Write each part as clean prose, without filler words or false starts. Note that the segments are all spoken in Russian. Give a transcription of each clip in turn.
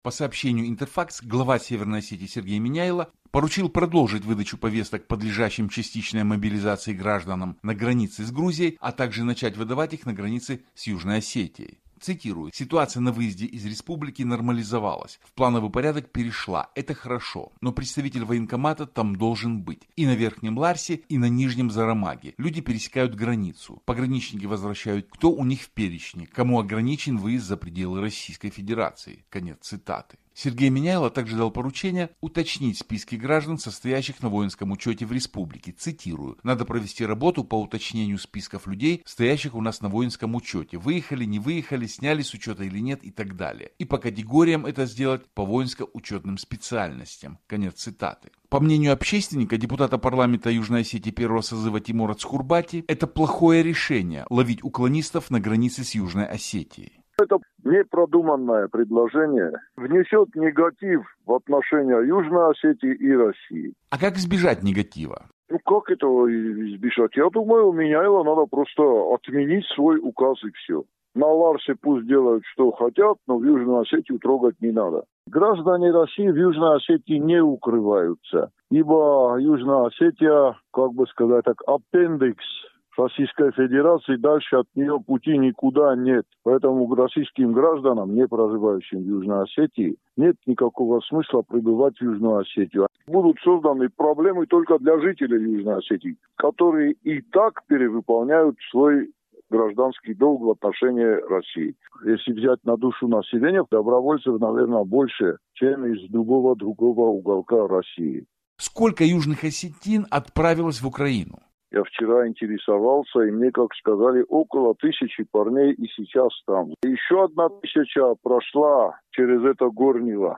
По сообщению Интерфакс, глава Северной Осетии Сергей Миняйло поручил продолжить выдачу повесток, подлежащим частичной мобилизации гражданам на границе с Грузией, а также начать выдавать их на границе с Южной Осетией. Цитирую. «Ситуация на выезде из республики нормализовалась. В плановый порядок перешла. Это хорошо. Но представитель военкомата там должен быть. И на Верхнем Ларсе, и на Нижнем Зарамаге. Люди пересекают границу. Пограничники возвращают, кто у них в перечне, кому ограничен выезд за пределы Российской Федерации». Конец цитаты. Сергей Миняйло также дал поручение уточнить списки граждан, состоящих на воинском учете в республике. Цитирую. «Надо провести работу по уточнению списков людей, стоящих у нас на воинском учете. Выехали, не выехали, сняли с учета или нет и так далее. И по категориям это сделать по воинско-учетным специальностям». Конец цитаты. По мнению общественника, депутата парламента Южной Осетии первого созыва Тимура Цхурбати, это плохое решение ловить уклонистов на границе с Южной Осетией. Это непродуманное предложение внесет негатив в отношения Южной Осетии и России. А как избежать негатива? Как этого избежать? Я думаю, у Миняйла надо просто отменить свой указ и все. На Ларсе пусть делают, что хотят, но в Южную Осетию трогать не надо. Граждане России в Южной Осетии не укрываются, ибо Южная Осетия, как бы сказать так, аппендикс Российской Федерации, дальше от нее пути никуда нет. Поэтому российским гражданам, не проживающим в Южной Осетии, нет никакого смысла прибывать в Южную Осетию. Будут созданы проблемы только для жителей Южной Осетии, которые и так перевыполняют свой гражданский долг в отношении России. Если взять на душу населения, добровольцев, наверное, больше, чем из любого другого уголка России. Сколько южных осетин отправилось в Украину? Я вчера интересовался, и мне, как сказали, около 1000 парней и сейчас там. Еще 1000 прошла через это горнило.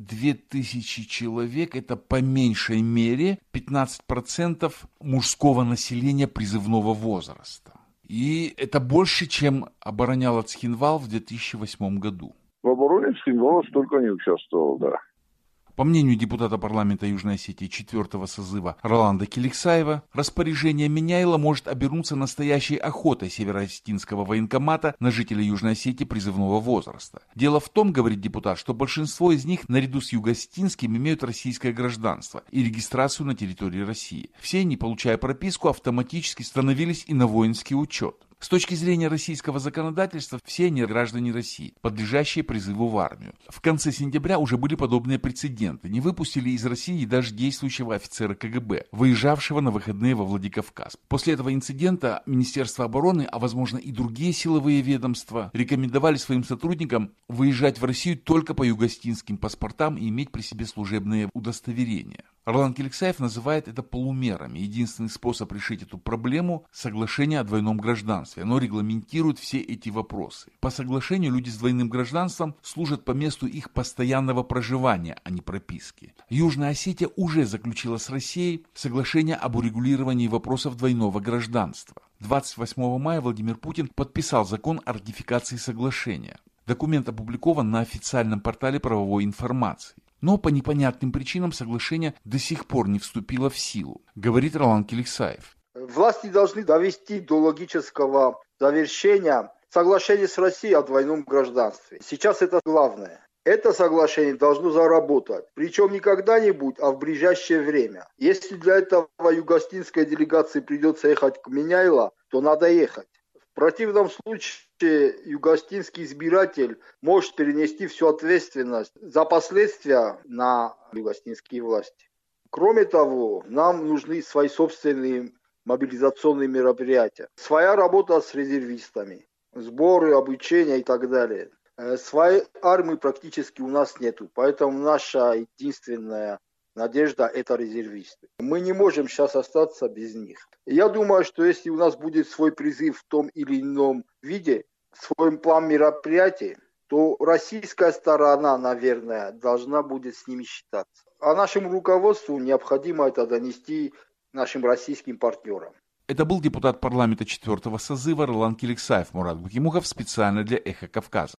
2000 человек – это по меньшей мере 15% мужского населения призывного возраста. И это больше, чем обороняла Цхинвал в 2008 году. В обороне Цхинвала столько не участвовал, да. По мнению депутата парламента Южной Осетии 4-го созыва Роланда Келексаева, распоряжение Миняйла может обернуться настоящей охотой североосетинского военкомата на жителей Южной Осетии призывного возраста. Дело в том, говорит депутат, что большинство из них наряду с юго-осетинским имеют российское гражданство и регистрацию на территории России. Все они, получая прописку, автоматически становились и на воинский учет. С точки зрения российского законодательства, все они граждане России, подлежащие призыву в армию. В конце сентября уже были подобные прецеденты. Не выпустили из России даже действующего офицера КГБ, выезжавшего на выходные во Владикавказ. После этого инцидента Министерство обороны, а возможно и другие силовые ведомства, рекомендовали своим сотрудникам выезжать в Россию только по юго-осетинским паспортам и иметь при себе служебные удостоверения. Роланд Келексаев называет это полумерами. Единственный способ решить эту проблему – соглашение о двойном гражданстве. Оно регламентирует все эти вопросы. По соглашению люди с двойным гражданством служат по месту их постоянного проживания, а не прописки. Южная Осетия уже заключила с Россией соглашение об урегулировании вопросов двойного гражданства. 28 мая Владимир Путин подписал закон о ратификации соглашения. Документ опубликован на официальном портале правовой информации. Но по непонятным причинам соглашение до сих пор не вступило в силу, говорит Роланд Келексаев. Власти должны довести до логического завершения соглашение с Россией о двойном гражданстве. Сейчас это главное. Это соглашение должно заработать. Причем не когда-нибудь, а в ближайшее время. Если для этого юго-осетинской делегации придется ехать к Миняйло, то надо ехать. В противном случае юго-осетинский избиратель может перенести всю ответственность за последствия на юго-осетинские власти. Кроме того, нам нужны свои собственные мобилизационные мероприятия. Своя работа с резервистами, сборы, обучение и так далее. Своей армии практически у нас нету, поэтому наша единственная надежда – это резервисты. Мы не можем сейчас остаться без них. Я думаю, что если у нас будет свой призыв в том или ином виде, свой план мероприятий, то российская сторона, наверное, должна будет с ними считаться. А нашему руководству необходимо это донести нашим российским партнерам. Это был депутат парламента 4-го созыва Роланд Келексаев. Мурат Бакимухов специально для «Эхо Кавказа».